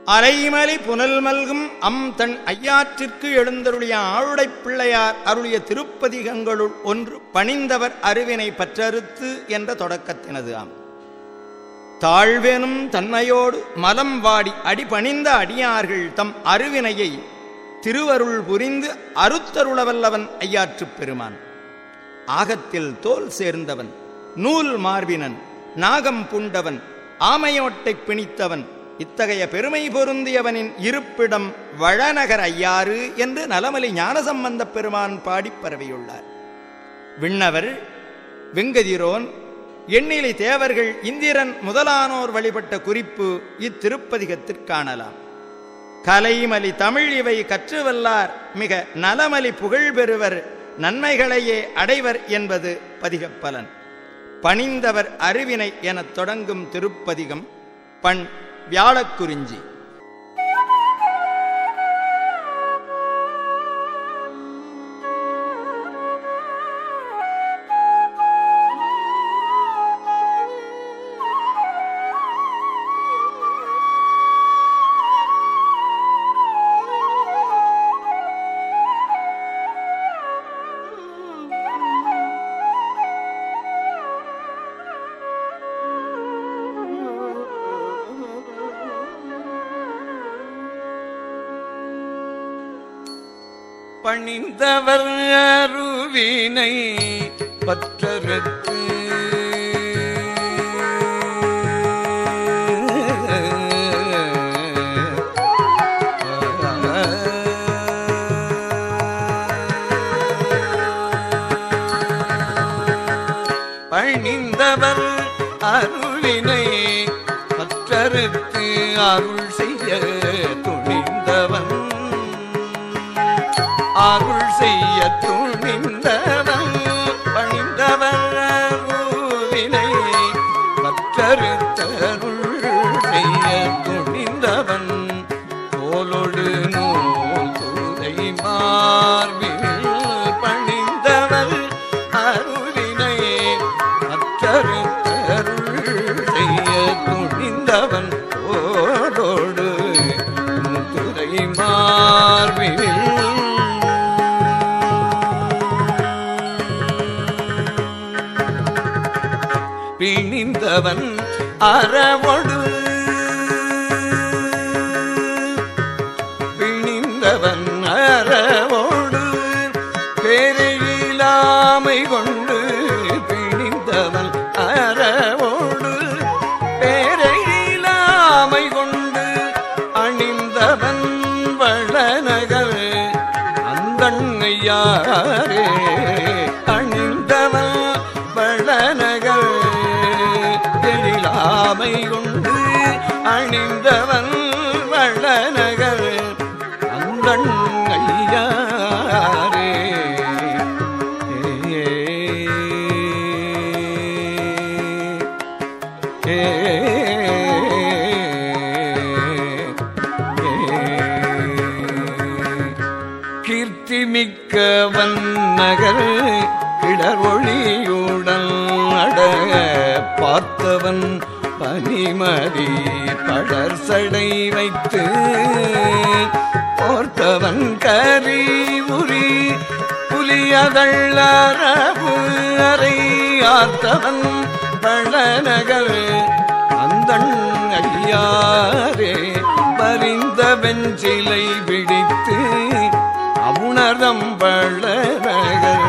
அலைமலி புனல் மல்கும் தன் ஐயாற்றிற்கு எழுந்தருளிய ஆளுடைப் பிள்ளையார் அருளிய திருப்பதிகங்களுள் ஒன்று பணிந்தவர் அருவினை பற்றறுத்து என்ற தொடக்கத்தினது ஆம். தாழ்வெனும் தன்மையோடு மலம் வாடி அடிபணிந்த அடியார்கள் தம் அருவினையை திருவருள் புரிந்து அறுத்தருளவல்லவன் ஐயாற்றுப் பெருமான். ஆகத்தில் தோல் சேர்ந்தவன், நூல் மார்பினன், நாகம் பூண்டவன், ஆமையோட்டை பிணித்தவன், இத்தகைய பெருமை பொருந்தியவனின் இருப்பிடம் வளநகர் ஐயாறு என்று நலமலி ஞானசம்பந்தப் பெருமான் பாடிப் பரவியுள்ளார். விண்ணவர், வெங்கதிரோன், எண்ணிலி தேவர்கள், இந்திரன் முதலானோர் வழிபட்ட குறிப்பு இத்திருப்பதிகத்திற் காணலாம். கலைமலி தமிழ் இவை கற்றுவல்லார் மிக நலமலி புகழ் பெறுவர், நன்மைகளையே அடைவர் என்பது பதிகப்பலன். பணிந்தவர் அருவினை எனத் தொடங்கும் திருப்பதிகம். பண் வியாழக்குறிஞ்சி. பணிந்தவர் அருவினை பற்றறுத்து பணிந்தவர் அருவினை பற்றறுத்து அருள் செய்ய துணிந்தவன், அருள் செய்ய துணிந்தவன். பணிந்தவர் அருவினை பற்றறுத்தருள் செய்ய துணிந்தவன், தோலொடு நூல் துறை மார்பில். பணிந்தவர் அருவினை பற்றறுத்தருள் செய்ய துணிந்தவன், தோலொடு நூல் துறை மார்பில். பிணிந்தவன் அறவொடு, பிணிந்தவன் அறவொடு பேரிலாமை கொண்டு. பிணிந்தவன் அறவொடு பேரிலாமை கொண்டு அணிந்தவன் வளநகர் அந்தண்ணையாரே. அணிந்தவன் வளநகர் எழிலாமை கொண்டு அணிந்தவன் வளநகர் அந்தண்ணையாரே. கீர்த்திமிக்கவன் நகர் கிளர்வொளியுடன் அட பார்த்தவன், பனிமதி படர் சடை வைத்து போர்த்தவன், கரி உரி புலியதள் அரபு அறை ஆர்த்தவன், வளநகர் அந்தண் ஐயாரே. பரிந்த வெஞ்சிலை பிடித்து அவுணர்தம் வளநகர்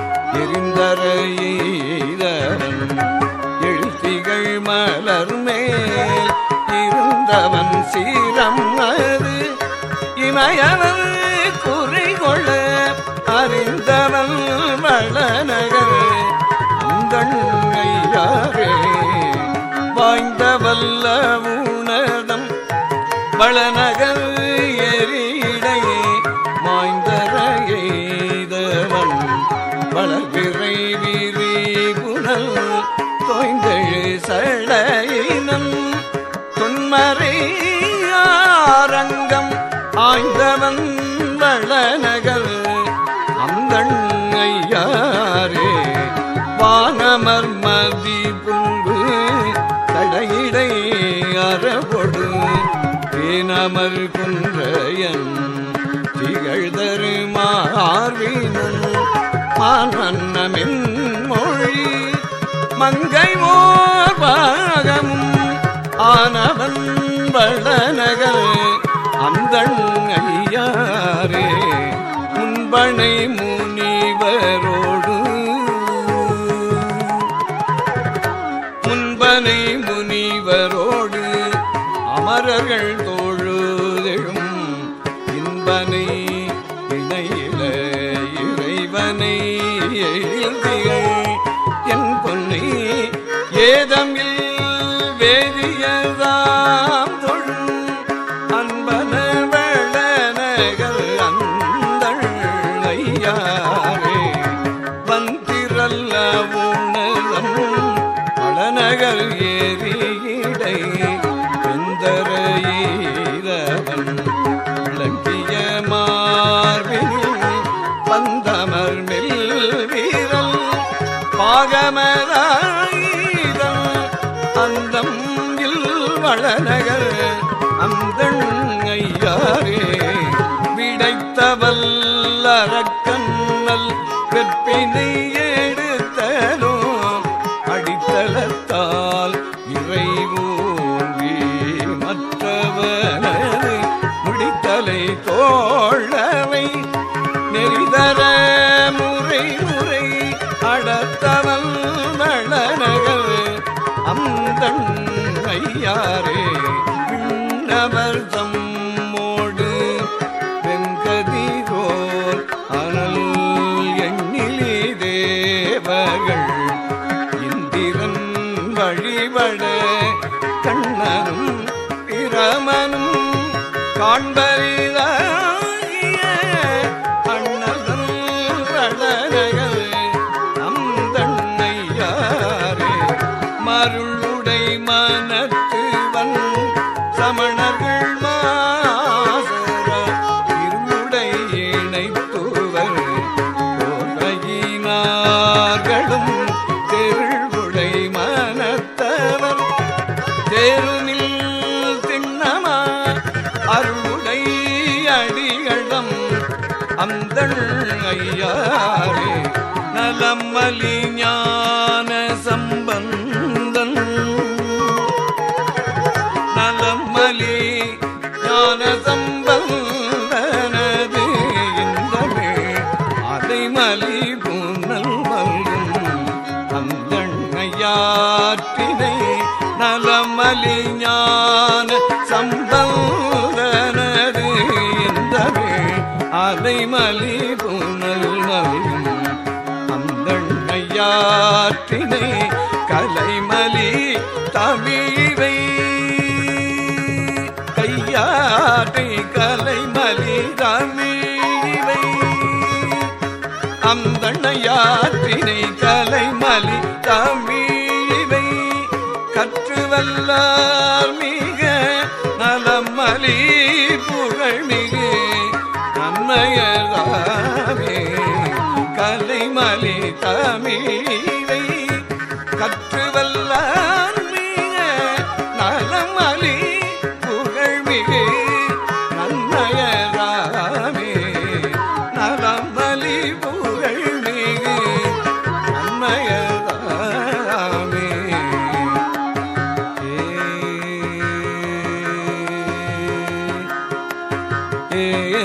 எரிந்தரையீரன், எழுத்திகள் மலர் மேல் இருந்தவன் சீரம் அது இமயவன் குறிகொள்ள அறிந்தவன் வளநகர் அந்தண்ணையாரே. வாய்ந்த வல்ல உணர்தம் வளநகர் எரியிடையே மாய்ந்தரையெய்தவன், வளர்பிறை விரி புனல் தோய்ந்தெழு சடையினன், தொன்மறையாரங்கம் ஆய்ந்தவன் வளநகர் அந்தண்ணையாரே. வானமர் மதி புல்பு தடையிடை அறவொடு தேன அமர் குன்றையன் திகழ்தரு மார்பினன் மானன்னமின் மொழி மங்கை ஓர் பாகமும் ஆனவன் வளநகர் அந்தண் ஐயாரே முன்பனை முனிவரோடு அமரர்கள் தோழுதெழும் இன்பனை இணையில இறைவனை எழுதிகள் என் பொன்னை ஏதமில் வேதியதாம் தொழும் அன்பன வளநகர் அந்தண் ஐயாரே வந்திரல்ல உணரம் வளநகர் ஏறியடை வெந்தரையீரவன் விளங்கிய மார்பினில் பந்தமர் மெல் வீரல் பாகமதாயிரம் அந்தம் வளநகர் அந்தண் ஐயாரே விடைத்தவல் அரக்கண்ணல் வெற்பினை எடுத்தலும் அடித்தளத்தால் இறைவோங்கி மற்றவனது முடித்தலை தோழவை நெறிதர முறை முறை அடத்தவல் வளநகர் அந்தண் ஐயாரே விண்ணவர் தம்மோடு வெங்கதிரோர் அனல் எண்ணிலி தேவர்கள் இந்திரன் வழிபட கண்ணனும் பிரமனும் காண்பரிதாகிய அண்ணதன் வளநகர் அந்தண் ஐயாரே மருளுடை மனத்துவன் சமணர்கள் மாசர இருளுடை இணைத்துவர் போகையினார்களும் தெருளுடை மனத்தவர் தேருமில் திண்ணமா அருளுடை அடிகளம் அந்தண் ஐயாரே நலமலி ஞான சம்பந்தன் நலமலி ஞான சம்பந்தனது இந்தமே அதைமலி புனல் மல்கும் அந்தண் ஐயாற்றினை நலமலி ஞான சம்பந்தனது இந்தமே அதைமலி புனல் மல்கும் அந்தண் ஐயாற்றினை கலைமலி தமிழை கையாட்டை கலைமலி தமிழை அந்தண் ஐயாற்றினை கலைமலி தமிழை கற்றுவல்லார் மிக நலமலி புகழ்மிகு நன்மையதாவே கலைமலி தமிழை கற்றுவல்லார் மிக நலமலி புகழ்மிகு நன்மையதாவே நலமலி புகழ்மிகு நன்மையதாவே ஏ